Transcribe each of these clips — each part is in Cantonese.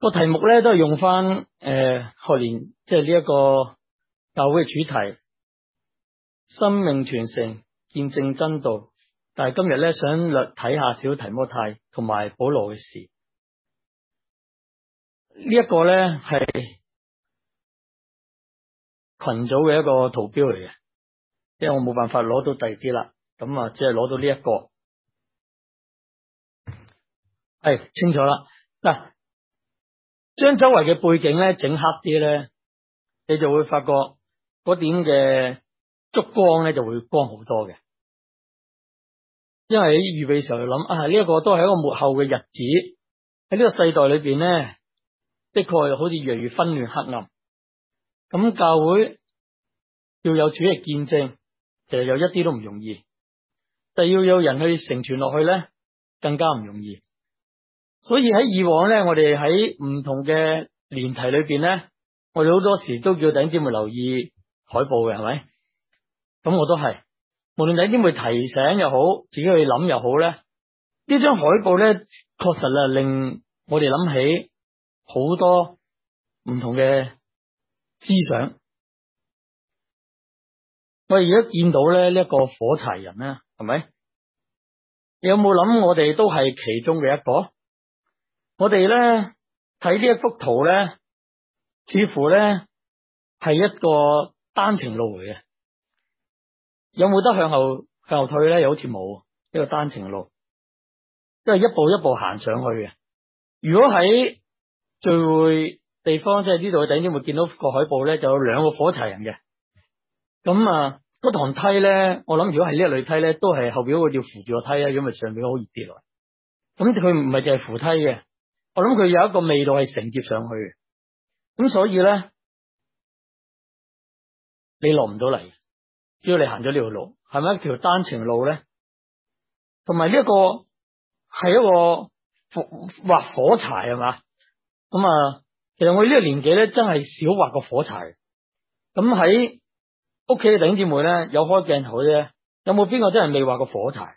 個題目咧都係用翻學年即係呢一個教會嘅主題，生命傳承見證真道。但係今日咧想略睇下小提摩太同埋保羅嘅事。呢一個咧係群組嘅一個圖標嚟嘅，因為我冇辦法攞到第二啲啦，咁啊只係攞到呢一個，係清楚啦。嗱，將周圍嘅背景咧整黑啲咧，你就會發覺嗰點嘅燭光咧就會光好多嘅。因為喺預備嘅時候就諗呢一個都係一個末後嘅日子，喺呢個世代裏邊咧，的確好似越嚟越紛亂黑暗。咁教會要有主嘅見證，其實有一啲都唔容易，但係要有人去承傳落去咧，更加唔容易。所以喺以往咧，我哋喺唔同嘅年題裏邊咧，我哋好多時都叫弟兄姊妹留意海報嘅，係咪？咁我都係，無論弟兄姊妹提醒又好，自己去諗又好咧，呢張海報咧，確實係令我哋諗起好多唔同嘅思想。我哋而家見到咧呢一個火柴人咧，係咪？你有冇諗我哋都係其中嘅一個？我哋咧睇呢一幅圖咧，似乎咧係一個單程路嚟嘅。有冇得向後退咧？又好似冇，一個單程路，因為一步一步行上去嘅。如果喺聚會地方，即係呢度嘅弟兄姊妹見到個海報咧，就有兩個火柴人嘅。咁嗰堂梯咧，我諗如果係呢一類梯咧，都係後邊嗰個要扶住個梯啊，因為上邊好易跌落嚟。咁佢唔係淨係扶梯嘅，我諗佢有一個味道係承接上去嘅。咁所以咧，你落唔到嚟，只要你行咗呢條路，係咪一條單程路咧？同埋呢一個係一個畫火柴係嘛？咁其實我呢個年紀咧，真係少畫個火柴。咁喺屋企嘅弟兄姊妹咧，有開鏡頭嘅啫，有冇邊個真係未畫過火柴？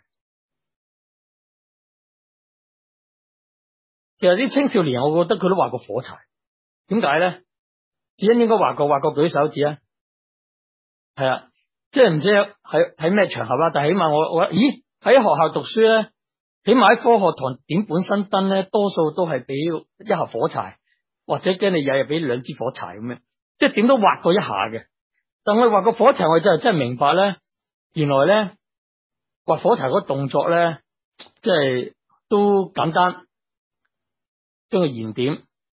其實啲青少年，我覺得佢都畫過火柴。點解咧？子欣應該畫過舉手指啊。係啊，即係唔知喺咩場合啦，但係起碼我咦喺學校讀書咧，起碼喺科學堂點本身燈咧，多數都係俾一盒火柴，或者驚你日日俾兩支火柴咁樣，即係點都畫過一下嘅。但我哋畫個火柴，我真係明白咧，原來咧畫火柴嗰個動作咧，即係都簡單，將個燃點，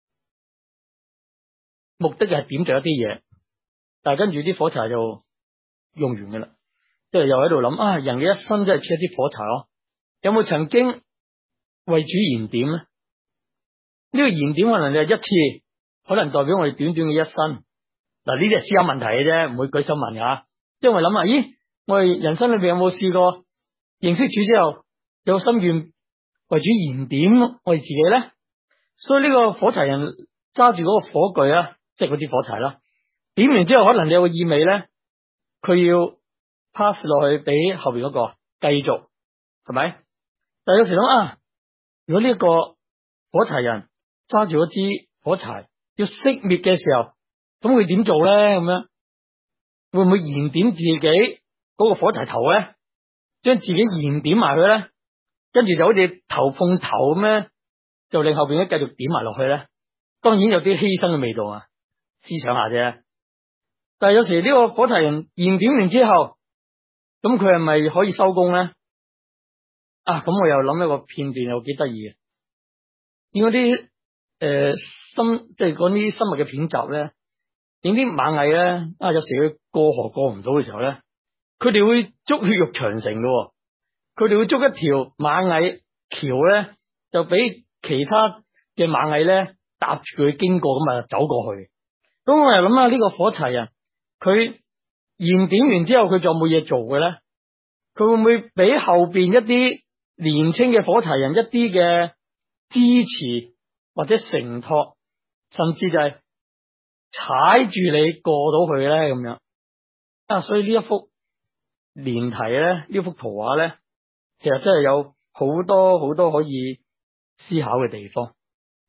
目的係點着一啲嘢，但係跟住啲火柴就用完噶啦，即係又喺度諗人嘅一生真係似一支火柴咯。有冇曾經為主燃點咧？呢個燃點可能你係一次，可能代表我哋短短嘅一生。嗱，呢啲係思考問題嘅啫，唔會舉手問㗎。即係我諗咦，我哋人生裏邊有冇試過認識主之後，有心願為主燃點我哋自己咧？所以呢個火柴人揸住嗰個火炬啊，即係嗰支火柴啦，點完之後，可能你有個意味咧，佢要 pass 落去俾後邊嗰個繼續，係咪？但係有時諗如果呢個火柴人揸住嗰支火柴要熄滅嘅時候，咁佢點做咧？咁樣會唔會燃點自己嗰個火柴頭咧？將自己燃點埋佢咧？跟住就好似頭碰頭咁咧，就令後邊咧繼續點埋落去咧？當然有啲犧牲嘅味道啊，思想下啫。但係有時呢個火柴人燃點完之後，咁佢係咪可以收工咧？咁我又諗一個片段又幾得意嘅，見嗰啲即係嗰啲生物嘅片集咧，影啲螞蟻咧，有時佢過河過唔到嘅時候咧，佢哋會捉血肉長城嘅，佢哋會捉一條螞蟻橋咧，就俾其他嘅螞蟻咧搭住佢經過咁走過去。咁我又諗下呢個火柴人，佢燃點完之後，佢仲有冇嘢做嘅咧？佢會唔會俾後邊一啲年青嘅火柴人一啲嘅支持或者承托，甚至就係踩住你過到去咧咁樣？所以呢一幅連題咧，呢幅圖畫咧，其實真係有好多好多可以思考嘅地方。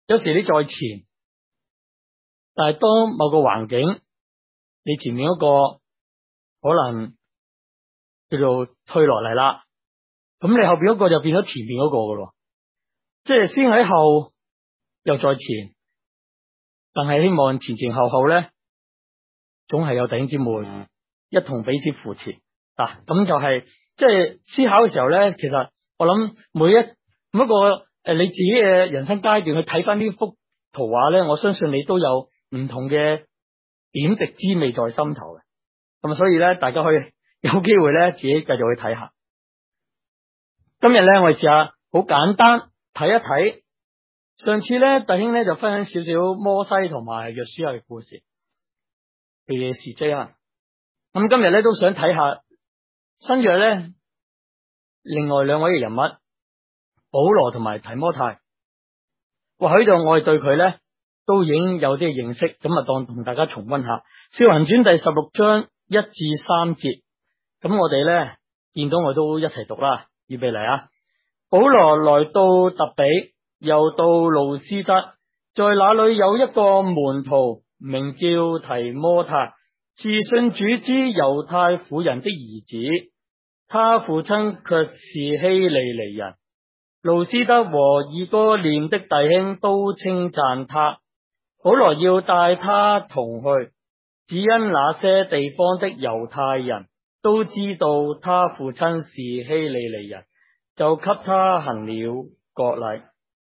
有時你在前，但係當某個環境，你前面嗰個可能叫做退落嚟啦，咁你後邊嗰個就變咗前面嗰個噶咯，即係先喺後，又在前，但係希望前前後後咧，總係有弟兄姊妹一同彼此扶持嗱，咁就係即係思考嘅時候咧，其實我諗每一個你自己嘅人生階段去睇翻呢幅圖畫咧，我相信你都有唔同嘅點滴滋味在心頭嘅，咁所以咧，大家可以有機會咧自己繼續去睇下。今日咧，我哋試下好簡單睇一睇。上次咧，弟兄咧就分享少少摩西同埋約書亞嘅故事嘅事蹟啊。咁今日咧都想睇下新約咧另外兩位嘅人物保羅同埋提摩太。或許就我哋對佢咧都已經有啲認識，咁啊當同大家重溫下《使徒行傳》第16章1至3節。咁我哋咧見到我都一齊讀啦，預備嚟啊！保羅來到特比，又到路斯德，在那裏有一個門徒名叫提摩太，是信主之猶太婦人的兒子，他父親卻是希利尼人。路斯德和以哥念的弟兄都稱讚他。保羅要帶他同去，只因那些地方的猶太人都知道他父親是希利尼人，就給他行了割禮。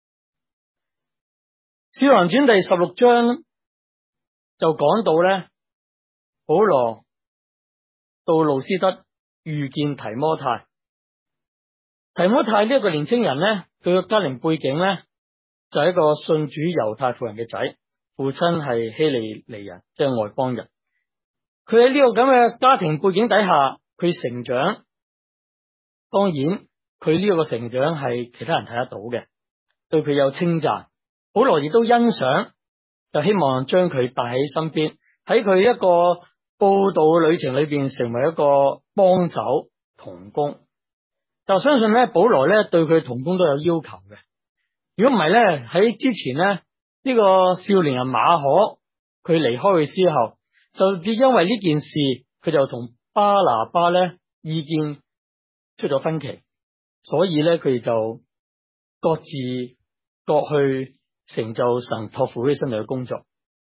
使徒行傳第16章就講到咧，保羅到路斯德遇見提摩太。提摩太呢一個年青人咧，佢嘅家庭背景咧就係一個信主猶太婦人嘅仔，父親係希利尼人，即係外邦人。佢喺呢個咁嘅家庭背景底下，佢成長，當然佢呢個成長係其他人睇得到嘅，對佢有稱讚。保羅亦都欣賞，就希望將佢帶喺身邊，喺佢一個佈道旅程裏邊成為一個幫手同工。就相信咧，保羅咧對佢同工都有要求嘅。如果唔係咧，喺之前咧呢個少年人馬可佢離開佢之後，就只因為呢件事，佢就同巴拿巴咧意見出咗分歧，所以咧佢哋就各自各去成就神託付佢身上嘅工作。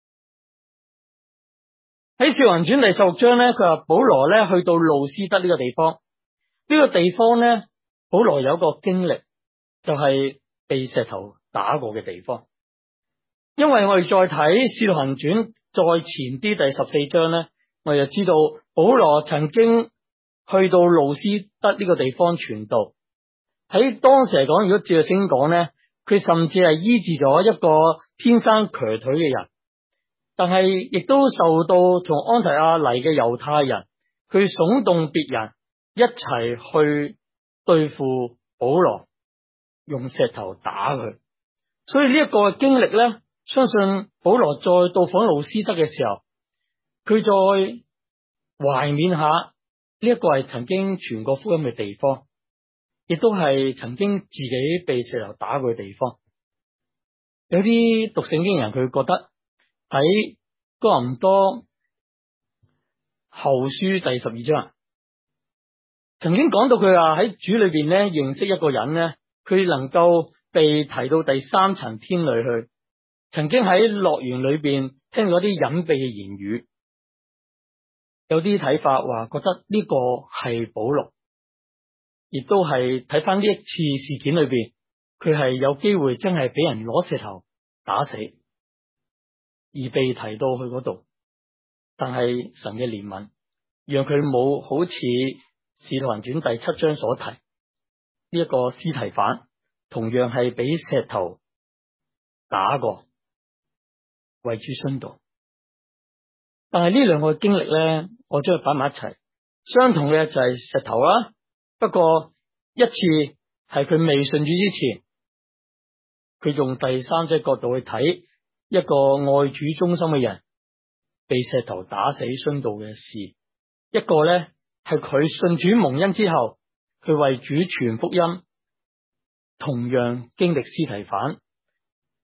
喺《使徒行傳》第16章咧，佢話保羅咧去到路斯德呢個地方，呢個地方咧，保羅有一個經歷，就係被石頭打過嘅地方。因為我哋再睇《使徒行傳》再前啲第14章咧，我哋就知道保羅曾經去到路斯德呢個地方傳道。喺當時嚟講，如果照聖經講咧，佢甚至係醫治咗一個天生瘸腿嘅人，但係亦都受到從安提阿嚟嘅猶太人，佢聳動別人一齊去對付保羅，用石頭打佢。所以呢一個經歷咧，相信保羅再到訪路斯德嘅時候，佢再懷緬下呢一個係曾經傳過福音嘅地方，亦都係曾經自己被石頭打過嘅地方。有啲讀聖經人佢覺得喺哥林多後書第12章曾經講到，佢話喺主裏邊咧認識一個人咧，佢能夠被提到第3層天裏去，曾經喺樂園裏邊聽到一啲隱秘嘅言語。有啲睇法話覺得呢個係保羅，亦都係睇翻呢一次事件裏邊，佢係有機會真係俾人攞石頭打死，而被提到去嗰度。但係神嘅憐憫，讓佢冇好似使徒行傳第7章所提呢一個司提反，同樣係俾石頭打過，為主殉道。但係呢兩個經歷咧，我將佢擺埋一齊，相同嘅就係石頭啦。不過一次係佢未信主之前，佢用第三者角度去睇一個愛主忠心嘅人被石頭打死殉道嘅事；一個咧係佢信主蒙恩之後，佢為主傳福音，同樣經歷司提反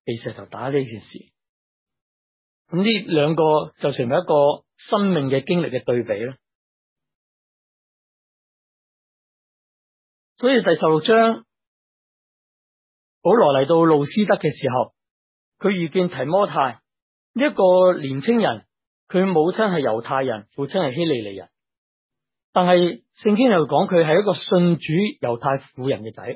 被石頭打呢件事。咁呢兩個就成為一個生命嘅經歷嘅對比啦。所以第16章，保羅嚟到路斯德嘅時候，佢遇見提摩太呢一個年青人，佢母親係猶太人，父親係希利尼人，但係聖經又講佢係一個信主猶太婦人嘅仔。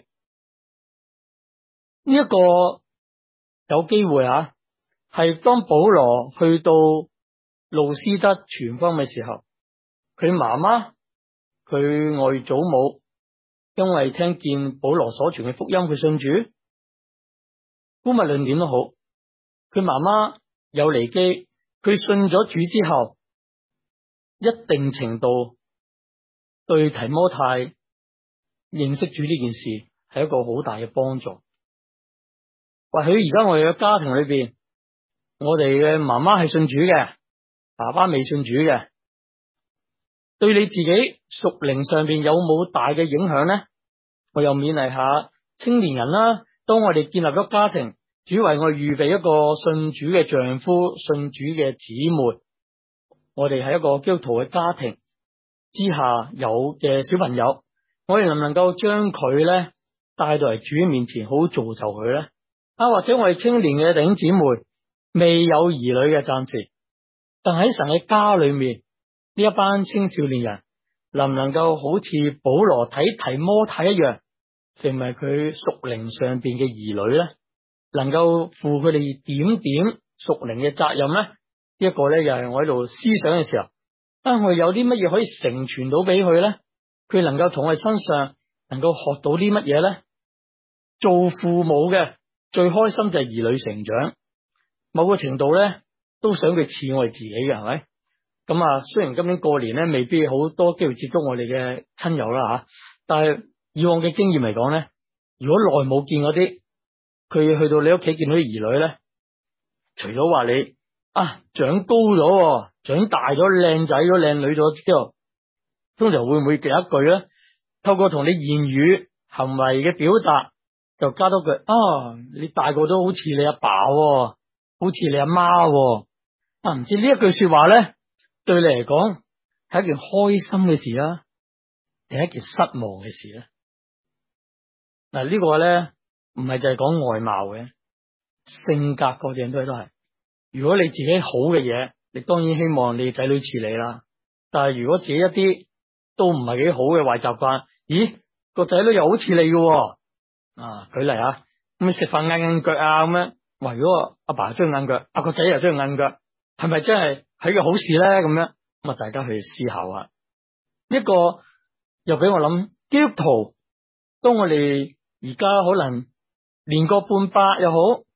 呢一個有機會係當保羅去到路斯德傳福音嘅時候，佢媽媽、佢外祖母因為聽見保羅所傳嘅福音，佢信主。無論點都好，佢媽媽有離基，佢信咗主之後，一定程度對提摩太認識主呢件事係一個好大嘅幫助。或許而家我哋嘅家庭裏邊，我哋嘅媽媽係信主嘅，爸爸未信主嘅，對你自己屬靈上邊有冇大嘅影響呢？我又勉勵下青年人啦。當我哋建立咗家庭，主為我預備一個信主嘅丈夫、信主嘅姊妹，我哋係一個基督徒嘅家庭之下有嘅小朋友，我哋能唔能夠將佢咧帶到嚟主面前，好造就佢咧？或者我哋青年嘅弟兄姊妹未有兒女嘅暫時，但喺神嘅家裏面，呢一班青少年人能唔能夠好似保羅睇提摩太一樣，成為佢屬靈上邊嘅兒女咧？能夠負佢哋點點屬靈嘅責任咧？呢一個咧又係我喺度思想嘅時候，我哋有啲乜嘢可以成傳到俾佢咧？佢能夠從我哋身上能夠學到啲乜嘢咧？做父母嘅最開心就係兒女成長，某個程度咧都想佢似我哋自己嘅，係咪？咁雖然今年過年咧未必好多機會接觸我哋嘅親友啦但係以往嘅經驗嚟講咧，如果耐冇見嗰啲，佢去到你屋企見到啲兒女咧，除咗話你長高咗、長大咗、靚仔咗、靚女咗之後，通常會唔會記一句咧？透過同你言語行為嘅表達，就加多句你大個都好似你阿爸，好似你阿媽。唔知呢一句說話咧，對你嚟講係一件開心嘅事啦，定係一件失望嘅事咧？呢個咧唔係就係講外貌嘅，性格嗰樣都係。如果你自己好嘅嘢，你當然希望你仔女似你啦。但係如果自己一啲都唔係幾好嘅壞習慣，咦，個仔女又好似你嘅，舉例咁你食飯硬腳咁樣，哇！如果阿爸中意硬腳，個仔又中意硬腳，係咪真係個好事咧？咁樣咁大家去思考下。呢個又俾我諗，基督徒當我哋而家可能年過半百又好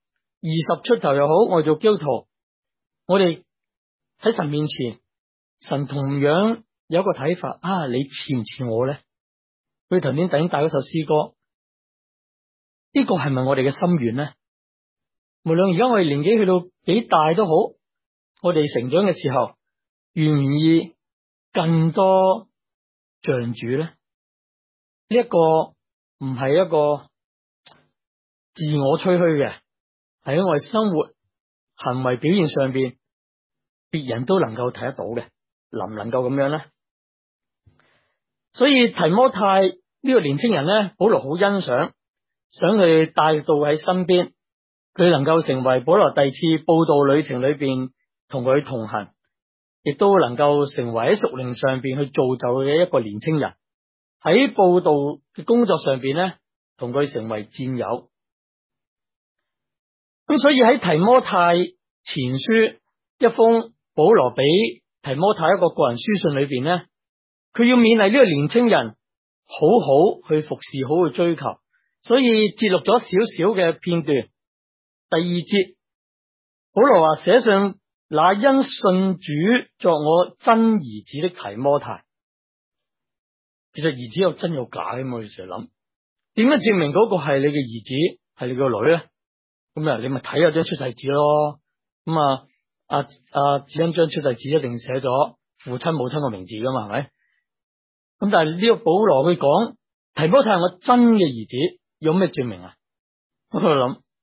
，20出頭又好，我哋做基督徒，我哋喺神面前，神同樣有一個睇法，你似唔似我咧？佢頭先帶嗰首詩歌，呢個係咪我哋嘅心願咧？無論而家我哋年紀去到幾大都好，我哋成長嘅時候，願唔願意更多像主咧？呢一個唔係一個自我吹噓嘅，係喺我哋生活行為表現上邊，別人都能夠睇得到嘅，能唔能夠咁樣咧？所以提摩太呢個年青人咧，保羅好欣賞，想佢帶到喺身邊，佢能夠成為保羅第二次佈道旅程裏邊同佢同行，亦都能夠成為喺屬靈上邊去造就嘅一個年青人，喺佈道嘅工作上邊咧，同佢成為戰友。咁所以喺提摩太前書一封保羅俾提摩太一個個人書信裏邊咧，佢要勉勵呢個年青人好好去服侍，好去追求，所以節錄咗少少嘅片段。第2節，保羅話：寫上那因信主作我真兒子的提摩太。其實兒子有真有假嘅，我哋成日諗，點樣證明嗰個係你嘅兒子，係你個女咧？咁你咪睇下張出世紙咯。咁子欣張出世紙一定寫咗父親母親個名字噶嘛，係咪？咁但係呢個保羅佢講提摩太係我真嘅兒子，有咩證明啊？我喺度諗，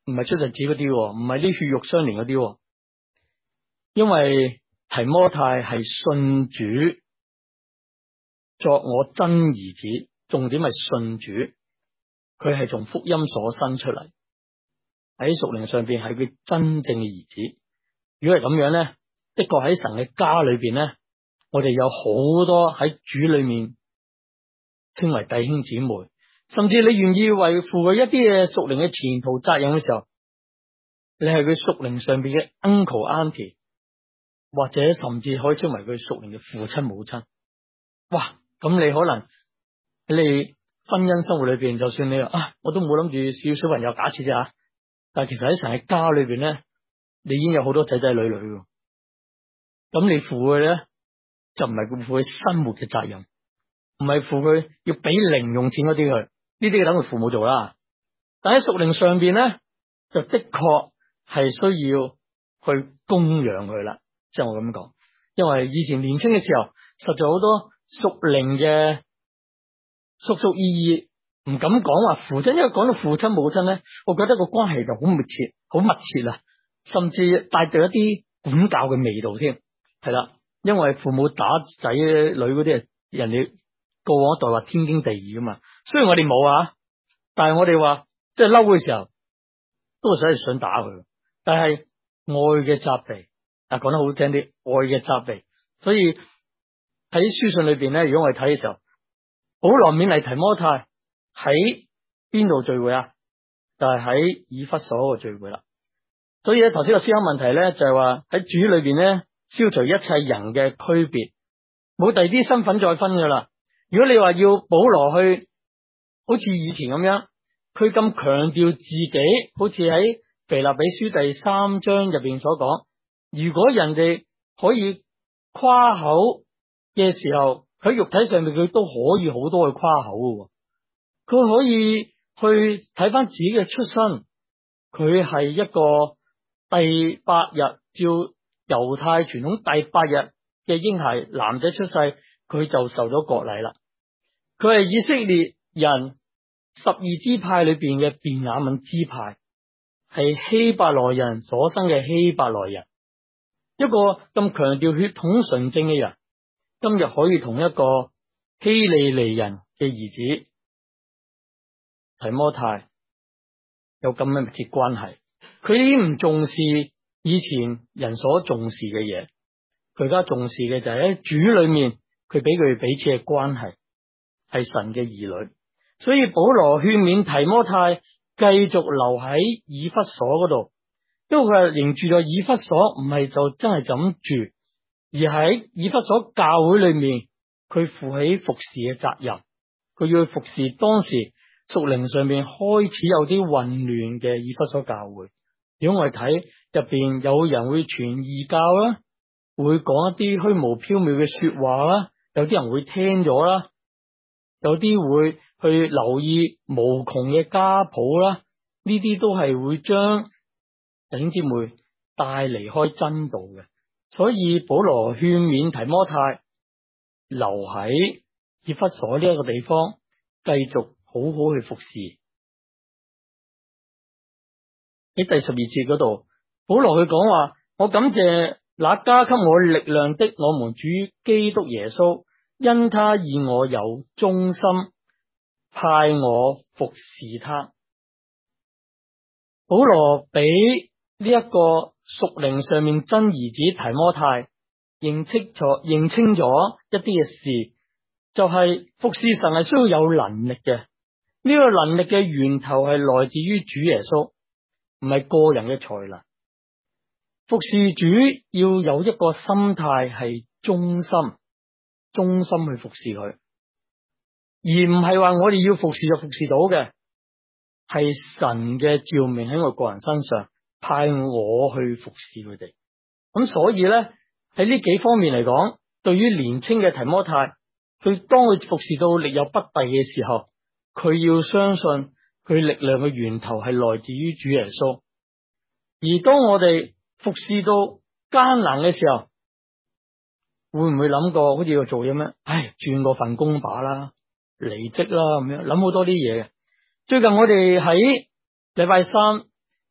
唔係出世紙嗰啲，唔係啲血肉相連嗰啲，因為提摩太係信主作我真兒子，重點係信主，佢係從福音所生出嚟，喺屬靈上邊係佢真正嘅兒子。如果係咁樣咧，的確喺神嘅家裏邊咧，我哋有好多喺主裏面稱為弟兄姊妹，甚至你願意為負佢一啲嘅屬靈嘅前途責任嘅時候，你係佢屬靈上邊嘅 uncle auntie， 或者甚至可以稱為佢屬靈嘅父親母親。哇！咁你可能喺你婚姻生活裏邊，就算你話我都冇諗住小朋友，假設啫吓，但係其實喺神嘅家裏邊咧，你已經有好多仔仔女女嘅。咁你負佢咧，就唔係負佢生活嘅責任，唔係負佢要俾零用錢嗰啲佢，呢啲等佢父母做啦。但喺屬靈上邊咧，就的確係需要去供養佢啦。即係我咁講，因為以前年輕嘅時候，實在好多屬靈嘅叔叔姨姨唔敢講話父親，因為講到父親母親咧，我覺得個關係就好密切，好密切啊，甚至帶住一啲管教嘅味道添。係啦，因為父母打仔女嗰啲係人哋過往一代話天經地義噶嘛。雖然我哋冇啊，但係我哋話即係嬲嘅時候都係想打佢。但係愛嘅責備，講得好聽啲，愛嘅責備。所以喺書信裏邊咧，如果我哋睇嘅時候，保羅勉勵提摩太喺邊度聚會啊？就係喺以弗所個聚會啦。所以咧，頭先個思考問題咧，就係話喺主裏邊咧，消除一切人嘅區別，冇第二啲身份再分噶啦。如果你話要保羅去好似以前咁樣，佢咁強調自己，好似喺腓立比書第3章入邊所講，如果人哋可以誇口嘅時候，喺肉體上面佢都可以好多去誇口嘅。佢可以去睇翻自己嘅出身，佢係一個第8日照猶太傳統第8日嘅嬰孩男仔出世，佢就受咗割禮啦。佢係以色列人12支派裏邊嘅便雅憫支派，係希伯來人所生嘅希伯來人。一個咁強調血統純正嘅人，今日可以同一個希利尼人嘅兒子提摩太有咁嘅密切關係。佢已經唔重視以前人所重視嘅嘢，佢而家重視嘅就係喺主裏面，佢俾佢彼此嘅關係係神嘅兒女。所以保羅勸勉提摩太繼續留喺以弗所嗰度，因為佢係仍住在以弗所，唔係就真係就咁住，而喺以弗所教會裏面，佢負起服侍嘅責任，佢要去服侍當時屬靈上面開始有啲混亂嘅以弗所教會。如果我哋睇入邊有人會傳異教啦，會講一啲虛無縹緲嘅說話啦，有啲人會聽咗啦，有啲會去留意無窮嘅家譜啦，呢啲都係會將弟兄姊妹帶離開真道嘅。所以保羅勸勉提摩太留喺以弗所呢一個地方，繼續好好去服侍。喺第12節嗰度，保羅佢講話：我感謝那加給我力量的我們主基督耶穌，因他以我有忠心，派我服侍他。保羅俾呢一個屬靈上面真兒子提摩太認清咗一啲嘅事，就係服侍神係需要有能力嘅。呢個能力嘅源頭係來自於主耶穌，唔係個人嘅才能。服侍主要有一個心態係忠心去服侍佢，而唔係話我哋要服侍就服侍到嘅，係神嘅召命喺我個人身上，派我去服侍佢哋。咁所以咧，喺呢幾方面嚟講，對於年青嘅提摩太，佢當佢服侍到力有不逮嘅時候，佢要相信佢力量嘅源頭係來自於主耶穌。而當我哋服侍到艱難嘅時候，會唔會諗過好似要做嘢咩？轉個份工把啦，離職啦咁樣，諗好多啲嘢嘅。最近我哋喺禮拜三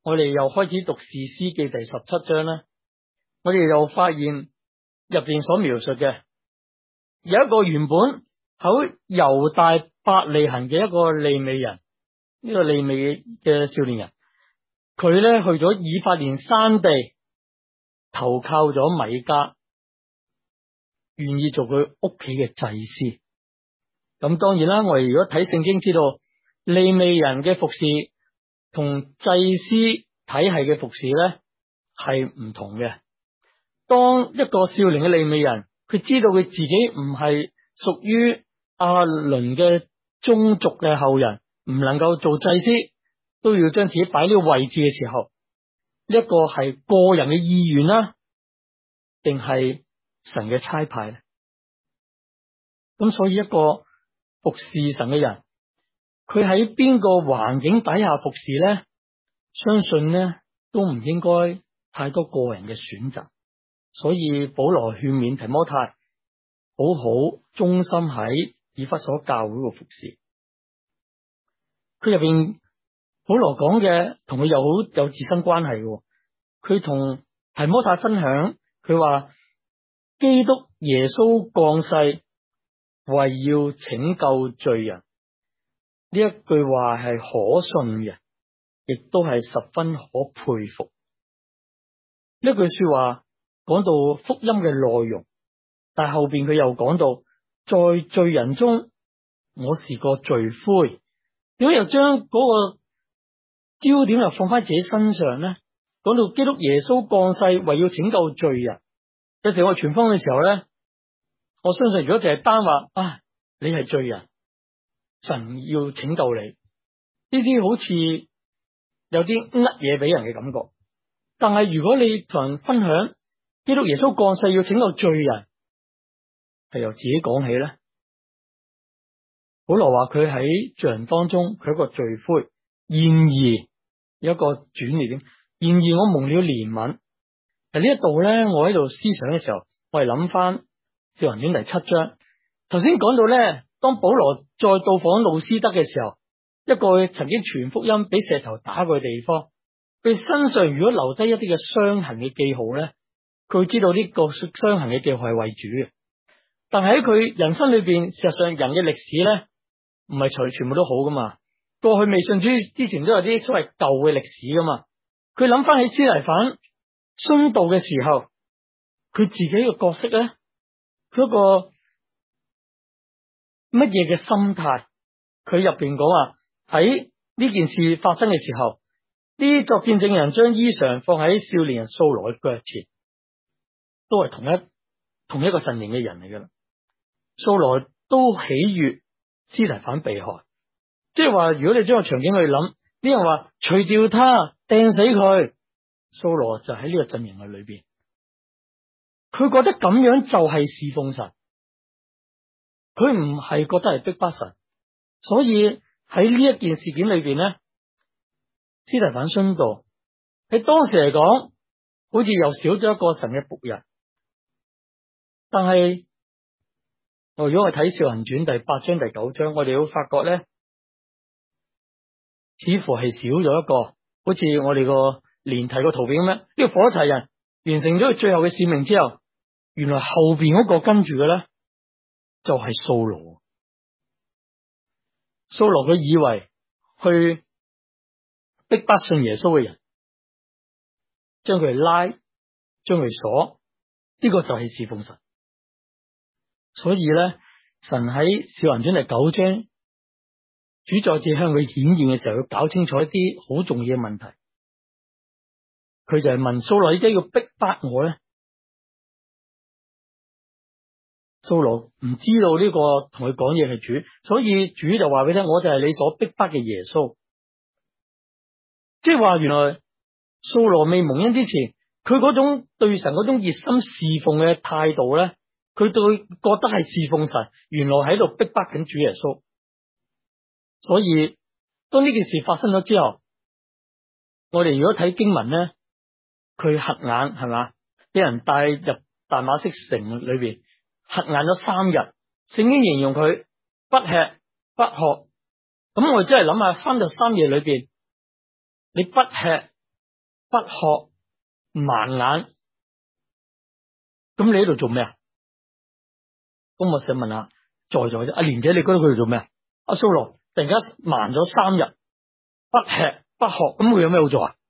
我哋又開始讀士師記第17章咧，我哋又發現入邊所描述嘅有一個原本喺猶大伯利恆嘅一個利未人，呢個利未嘅少年人，佢咧去咗以法蓮山地投靠咗米迦，願意做佢屋企嘅祭司。咁當然啦，我哋如果睇聖經知道，利未人嘅服侍同祭司體系嘅服侍咧係唔同嘅。當一個少年嘅利未人，佢知道佢自己唔係屬於亞倫嘅宗族嘅後人，唔能夠做祭司，都要將自己擺呢個位置嘅時候，呢一個係個人嘅意願啦，定係神嘅差派咧？咁所以一個服侍神嘅人，佢喺邊個環境底下服侍咧？相信咧都唔應該太多個人嘅選擇。所以保羅勸勉提摩太好好忠心喺以弗所教會嘅服侍。佢入邊保羅講嘅同佢又好有自身關係嘅。佢同提摩太分享，佢話基督耶穌降世為要拯救罪人，呢一句話係可信嘅，亦都係十分可佩服。呢句說話講到福音嘅內容，但係後邊佢又講到在罪人中我是個罪魁，點解又將嗰個焦點又放翻自己身上呢？講到基督耶穌降世為要拯救罪人，有時我傳福音嘅時候呢，我相信如果淨係單話你係罪人，神要拯救你，呢啲好似有啲呃嘢俾人嘅感覺。但係如果你同人分享基督耶穌降世要拯救罪人，係由自己講起咧。保羅話佢喺罪人當中，佢係一個罪魁，然而有一個轉捩點，然而我蒙了憐憫。喺呢一度咧，我喺度思想嘅時候，我係諗翻《使徒行傳》第7章，頭先講到咧，當保羅再到訪路斯德嘅時候，一個曾經傳福音俾石頭打過嘅地方，佢身上如果留低一啲嘅傷痕嘅記號咧，佢會知道呢個傷痕嘅記號係為主嘅。但係喺佢人生裏邊，事實上人嘅歷史咧，唔係全部都好噶嘛。過去未信主之前都有啲所謂舊嘅歷史噶嘛。佢諗翻起司提反殉道嘅時候，佢自己嘅角色咧，佢一個乜嘢嘅心態？佢入邊講話喺呢件事發生嘅時候，呢作見證人將衣裳放喺少年人掃羅嘅腳前，都係同一個陣營嘅人嚟噶啦。掃羅都喜悅司提反被害，即係話如果你將個場景去諗，啲人話除掉他，掟死佢，掃羅就喺呢個陣營嘅裏邊，佢覺得咁樣就係侍奉神，佢唔係覺得係逼迫神，所以喺呢一件事件裏邊咧，司提反殉道喺當時嚟講，好似又少咗一個神嘅僕人。但係如果我睇《使徒行傳》第8章第9章，我哋會發覺咧，似乎係少咗一個，好似我哋個連提個圖片咁樣，呢個火柴人完成咗佢最後嘅使命之後，原來後邊嗰個跟住嘅咧就係掃羅。掃羅佢以為去逼迫信耶穌嘅人，將佢拉，將佢鎖，呢個就係侍奉神。所以咧，神喺《使徒行傳》第9章，主再次向佢顯現嘅時候，要搞清楚一啲好重要嘅問題。佢就係問掃羅，點解要逼迫我咧？掃羅唔知道呢個同佢講嘢係主，所以主就話俾你聽，我就係你所逼迫嘅耶穌。即係話原來掃羅未蒙恩之前，佢嗰種對神嗰種熱心侍奉嘅態度咧，佢覺得係侍奉神，原來喺度逼迫緊主耶穌。所以當呢件事發生咗之後，我哋如果睇經文咧，佢瞎眼係嘛，俾人帶入大馬色城裏邊，瞎眼咗3日。聖經形容佢不吃不喝。咁我哋真係諗下，3日3夜裏邊，你不吃不學，盲眼。咁你喺度做咩啊？咁我想問下在座啫，阿蓮姐，你覺得佢哋做咩啊？阿蘇羅突然間盲咗3日，不吃不學，咁佢有咩好做啊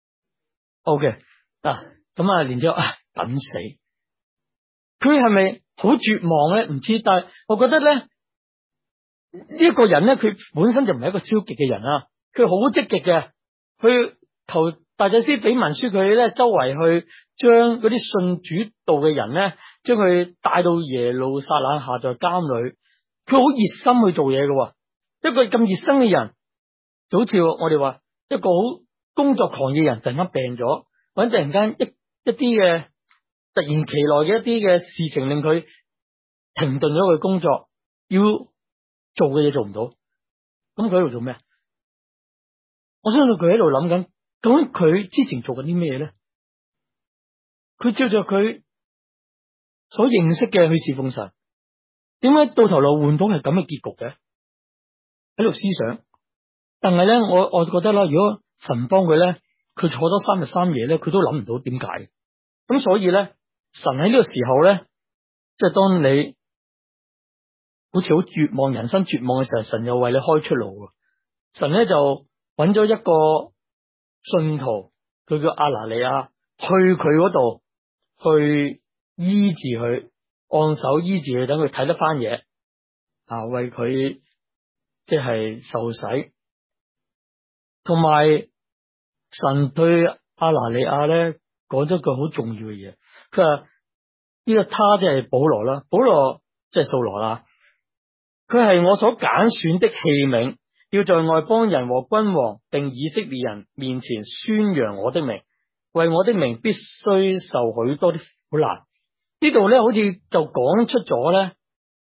？OK 嗱，咁啊蓮姐等死，佢係咪好絕望咧？唔知，但係我覺得咧呢一個人咧，佢本身就唔係一個消極嘅人啊，佢好積極嘅，佢求大祭司俾文書佢咧，周圍去將嗰啲信主道嘅人咧，將佢帶到耶路撒冷下在監裏，佢好熱心去做嘢嘅。一個咁熱心嘅人，就好似我哋話一個好工作狂嘅人，突然間病咗，或者突然間一啲嘅突然其來嘅一啲嘅事情，令佢停頓咗佢工作要做嘅嘢做唔到，咁佢喺度做咩？我相信佢喺度諗緊，究竟佢之前做緊啲咩咧？佢照着佢所認識嘅去侍奉神，點解到頭來換到係咁嘅結局嘅？喺度思想，但係咧，我覺得啦，如果神幫佢咧，佢坐多3日3夜咧，佢都諗唔到點解。咁所以咧，神喺呢個時候咧，即係當你好似好絕望、人生絕望嘅時候，神又為你開出路。神咧就揾咗一個信徒，佢叫亞拿尼亞，去佢嗰度去醫治佢，按手醫治佢，等佢睇得翻嘢啊，為佢即係受洗。同埋神對亞拿尼亞咧講咗句好重要嘅嘢，佢話呢個他即係保羅啦，保羅即係掃羅啦，佢係我所揀選的器皿，要在外邦人和君王並以色列人面前宣揚我的名，為我的名必須受許多的苦難。呢度咧好似就講出咗咧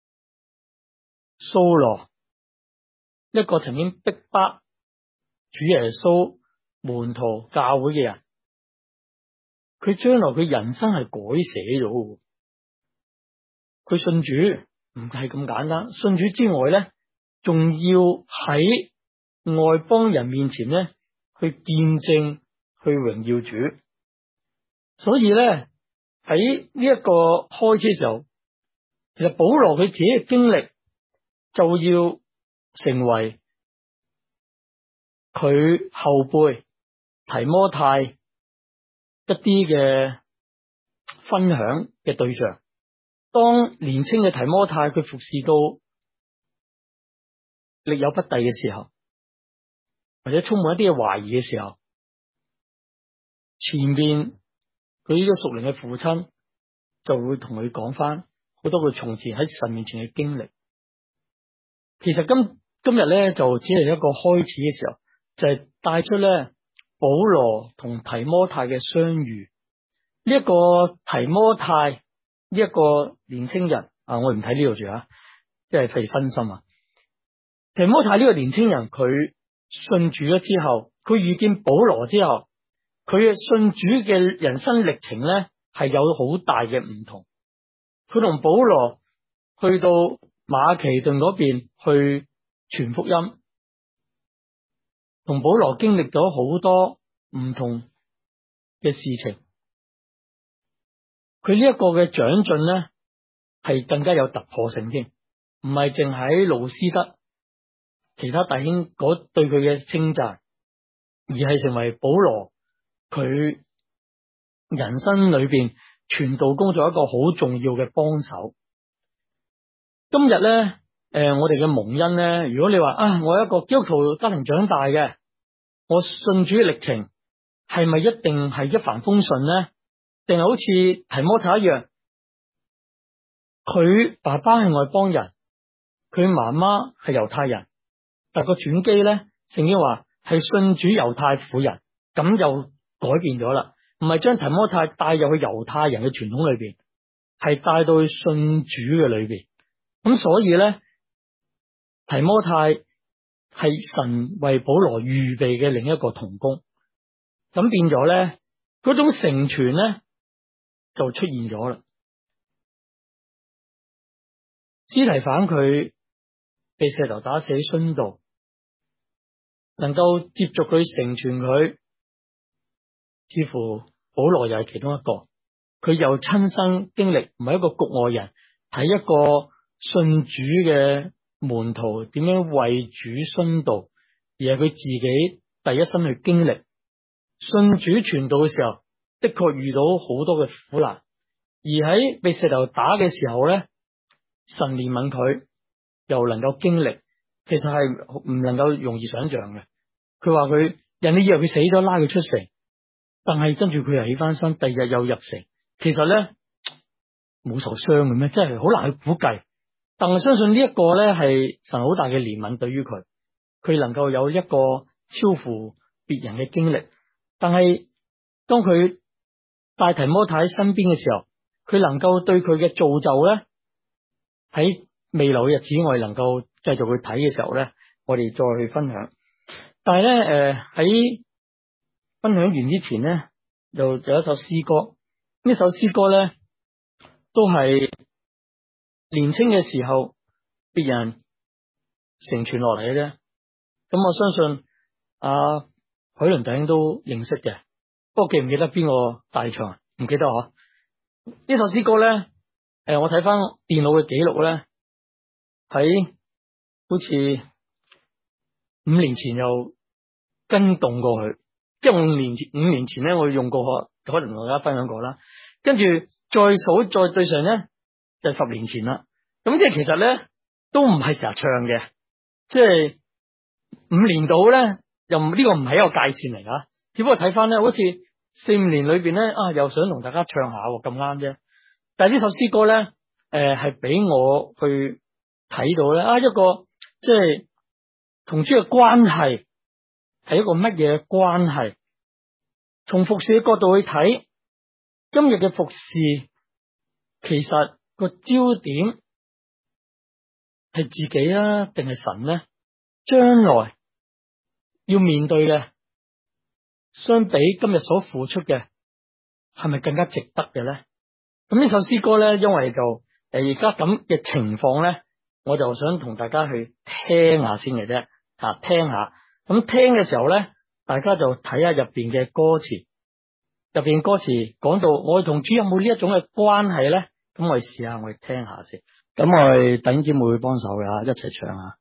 掃羅一個曾經逼迫主耶穌門徒教會嘅人，佢將來佢人生係改寫咗，佢信主唔係咁簡單，信主之外咧，仲要喺外邦人面前咧去見證，去榮耀主。所以咧喺呢一個開始嘅時候，其實保羅佢自己嘅經歷就要成為佢後輩提摩太一啲嘅分享嘅對象。當年青嘅提摩太佢服侍到力有不逮嘅時候，或者充滿一啲嘅懷疑嘅時候，前面佢呢個屬靈嘅父親就會同佢講翻好多佢從前喺神面前嘅經歷。其實今日咧就只係一個開始嘅時候，就係帶出咧保羅同提摩太嘅相遇。呢一個提摩太呢一個年青人啊，我唔睇呢度住啊，即係費事分心啊。提摩太呢個年青人，佢信主咗之後，佢遇見保羅之後，佢嘅信主嘅人生歷程咧係有好大嘅唔同。佢同保羅去到馬其頓嗰邊去傳福音，同保羅經歷咗好多唔同嘅事情。佢呢一個嘅長進咧係更加有突破性添，唔係淨喺路斯德其他弟兄嗰對佢嘅稱讚，而係成為保羅佢人生裏邊傳道工作一個好重要嘅幫手。今日咧我哋嘅蒙恩咧，如果你話我一個基督徒家庭長大嘅，我信主嘅歷程係咪一定係一帆風順咧？定係好似提摩太一樣，佢爸爸係外邦人，佢媽媽係猶太人，但個轉機咧，聖經話係信主猶太婦人，咁又改變咗啦，唔係將提摩太帶入去猶太人嘅傳統裏邊，係帶到去信主嘅裏邊。咁所以咧，提摩太係神為保羅預備嘅另一個同工，咁變咗咧，嗰種成全咧就出現咗啦。司提反佢被石頭打死喺殉道，能夠接續佢成全佢， 似乎保羅又係其中一個，佢又親身經歷，唔係一個局外人，睇一個信主嘅門徒點樣為主殉道，而係佢自己第一身去經歷信主傳道嘅時候，的確遇到好多嘅苦難，而喺被石頭打嘅時候咧，神憐憫佢，又能夠經歷，其實係唔能夠容易想象嘅。佢話佢人哋以為佢死咗，拉佢出城，但係跟住佢又起翻身，第二日又入城，其實咧冇受傷嘅咩？真係好難去估計。但我相信呢一個咧係神好大嘅憐憫對於佢，佢能夠有一個超乎別人嘅經歷。但係當佢帶提摩太喺身邊嘅時候，佢能夠對佢嘅造就咧，喺未來嘅日子我哋能夠繼續去睇嘅時候咧，我哋再去分享。但係咧喺分享完之前咧，又有一首詩歌。呢首詩歌咧都係年青嘅時候別人承傳落嚟嘅啫。咁我相信許倫弟兄都認識嘅，不過記唔記得邊個大唱？唔記得嗬。呢首詩歌咧，我睇翻電腦嘅記錄咧，喺好似5年前又跟動過佢，即係5年前咧我用過，可能同大家分享過啦。跟住再數再對上咧，就10年前啦。咁即係其實咧都唔係成日唱嘅，即係5年度咧，又呢個唔係一個界線嚟噶。只不過睇翻咧，好似4-5年裏邊咧又想同大家唱下咁啱啫。但係呢首詩歌咧，係俾我去睇到咧一個即係同主嘅關係係一個乜嘢關係？從服侍嘅角度去睇，今日嘅服侍其實個焦點係自己啊，定係神呢？將來要面對嘅，相比今日所付出嘅，係咪更加值得嘅咧？咁呢首詩歌咧，因為就而家咁嘅情況咧，我就想同大家去聽下先嘅啫，聽下。咁聽嘅時候咧，大家就睇下入邊嘅歌詞，入邊歌詞講到我哋同主有冇呢一種嘅關係咧？咁我哋試下，我哋聽下先。咁我哋弟兄姊妹會幫手嘅，一齊唱下。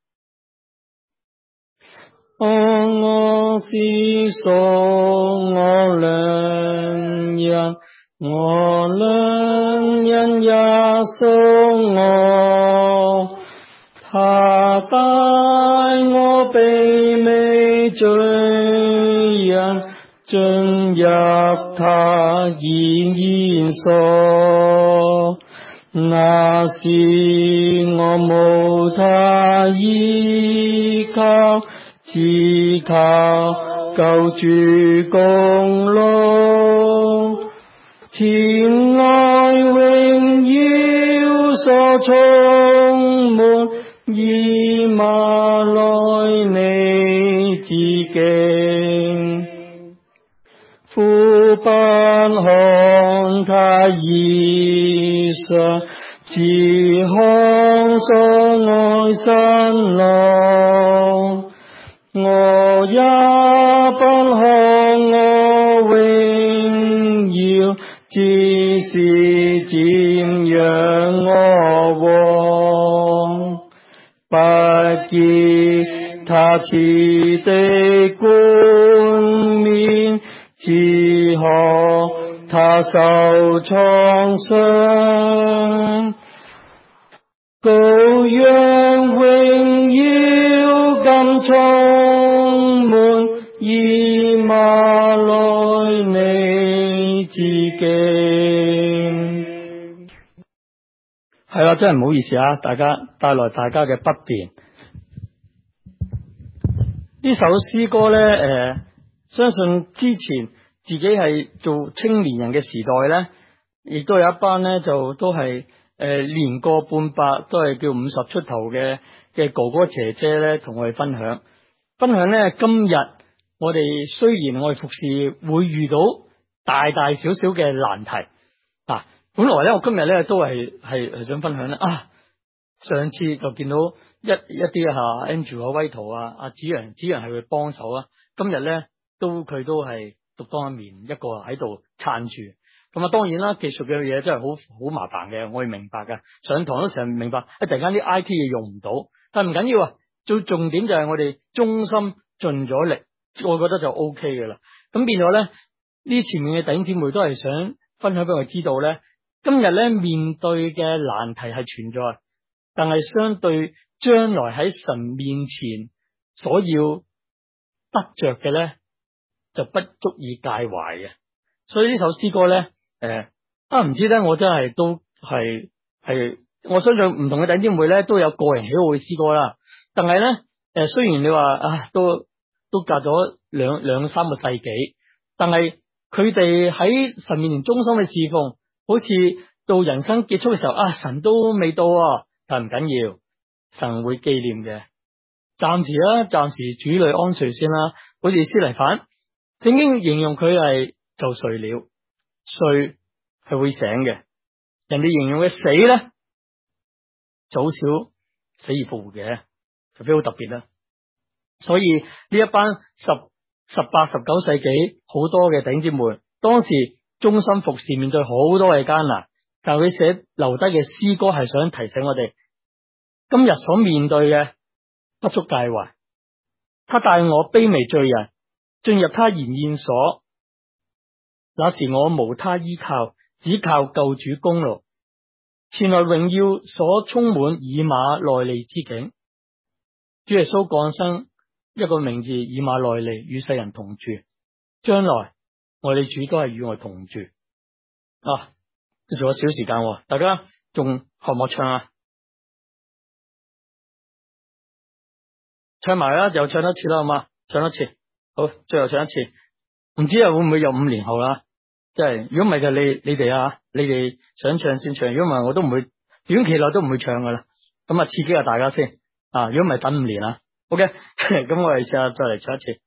我是屬我良人，我良人也屬我，他帶我卑微罪人進入他筵所，那時我無他依靠，只靠救主功勞，慈愛榮耀所充滿，以馬內利之境，父不看他衣裳，只看所愛新郎。我也不看我榮耀，只是瞻仰我王，不見他賜的冠冕，只看他受創傷。羔羊榮耀今充滿，以馬內利之境。係啦，真係唔好意思啊，大家帶來大家嘅不便。呢首詩歌咧，相信之前自己係做青年人嘅時代咧，亦都有一班咧就都係年過半百，都係叫50出頭嘅哥哥姐姐咧，同我哋分享咧。今日我哋雖然我哋服侍會遇到大大小小嘅難題，本來咧我今日咧都係想分享咧上次就見到一啲Andrew 威圖子陽係佢幫手啊，今日咧佢都係獨當一面，一個喺度撐住。咁啊，當然啦，技術嘅嘢真係好麻煩嘅，我哋明白嘅。上堂都成日明白，突然間啲 I T 嘢用唔到，但係唔緊要啊。最重點就係我哋忠心盡咗力，我覺得就 O K 嘅啦。咁變咗咧，呢前面嘅弟兄姊妹都係想分享俾我知道咧，今日咧面對嘅難題係存在，但係相對將來喺神面前所要得着嘅咧，就不足以介懷嘅。所以呢首詩歌咧，唔知咧，我真係都係我相信唔同嘅弟兄姊妹咧都有個人喜好嘅詩歌啦。但係咧，雖然你話都隔咗兩三個世紀，但係佢哋喺神面前忠心嘅侍奉，好似到人生結束嘅時候，神都未到，但唔緊要，神會紀念嘅。暫時主裏安睡先啦。好似司提反，聖經形容佢係就睡了，睡係會醒嘅。人哋形容嘅死咧，就好少死而復活嘅，就比較特別啦。所以呢一班18、19世紀好多嘅弟兄姊妹，當時忠心服侍，面對好多嘅艱難，但佢寫留低嘅詩歌係想提醒我哋，今日所面對嘅不足介懷。他帶我卑微罪人進入他筵宴所，那時我無他依靠，只靠救主功勞。前來榮耀所充滿以馬內利之境，主耶穌降生，一個名字以馬內利，與世人同住。將來我哋主都係與我同住。仲有少時間，大家仲學唔學唱啊？唱埋啦，又唱一次啦，好嘛？唱一次，好，最後唱一次。唔知會唔會有5年後啦？即係如果唔係就你哋想唱先唱，如果唔係我都唔會，短期內都唔會唱噶啦。咁刺激下大家先。如果唔係等5年啦。OK， 咁我哋試下再嚟唱一次。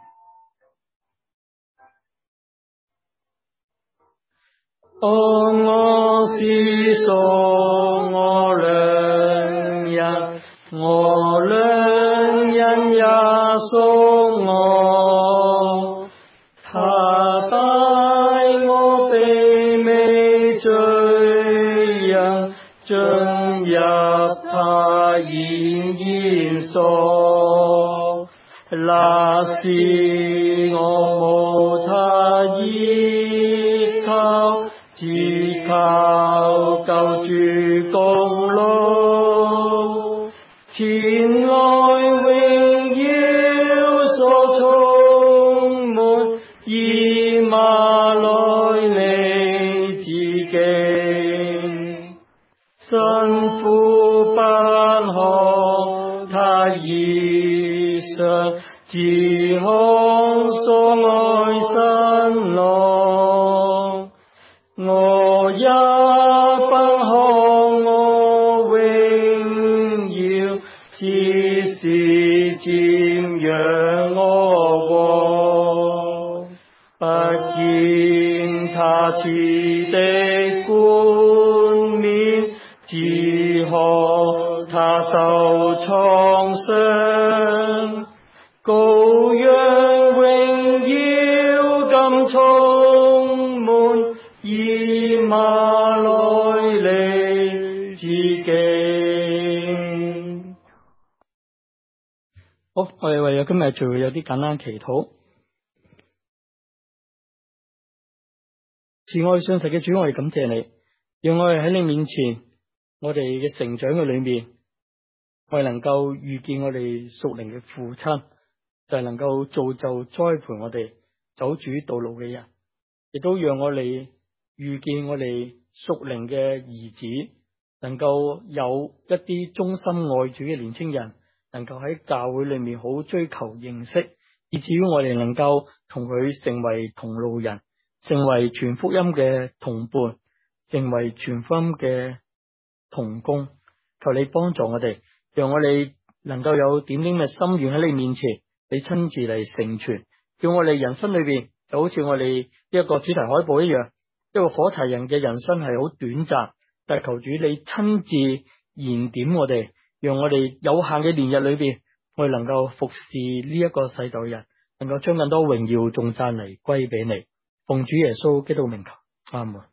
我思索我良人，我良人也屬我，他帶我卑微罪人進入他筵宴所，那時我無他依靠，只靠救主功勞。前來榮耀所充滿以馬內利之境，辛苦不看他衣裳，只看所愛新郎。我也不看我榮耀，只是瞻仰我王，不見他賜的冠冕，只看他受創傷。羔羊榮耀今充滿以馬內利之境。好，我哋為咗今日聚會有啲簡單祈禱。慈愛信實嘅主，我哋感謝你，讓我哋喺你面前，我哋嘅成長嘅裏面，我哋能夠遇見我哋屬靈嘅父親，就係能夠造就栽培我哋走主道路嘅人，亦都讓我哋遇見我哋屬靈嘅兒子，能夠有一啲忠心愛主嘅年青人，能夠喺教會裏面好追求認識，以至於我哋能夠同佢成為同路人，成為傳福音嘅同伴，成為傳福音嘅同工。求你幫助我哋，讓我哋能夠有點點嘅心願喺你面前，你親自嚟成全，叫我哋人生裏邊就好似我哋一個主題海報一樣，一個火柴人嘅人生係好短暫，但係求主你親自燃點我哋，讓我哋有限嘅年日裏邊，我哋能夠服侍呢一個世代人， 能夠將更多榮耀頌讚嚟歸俾你。奉主耶穌基督名求，阿門。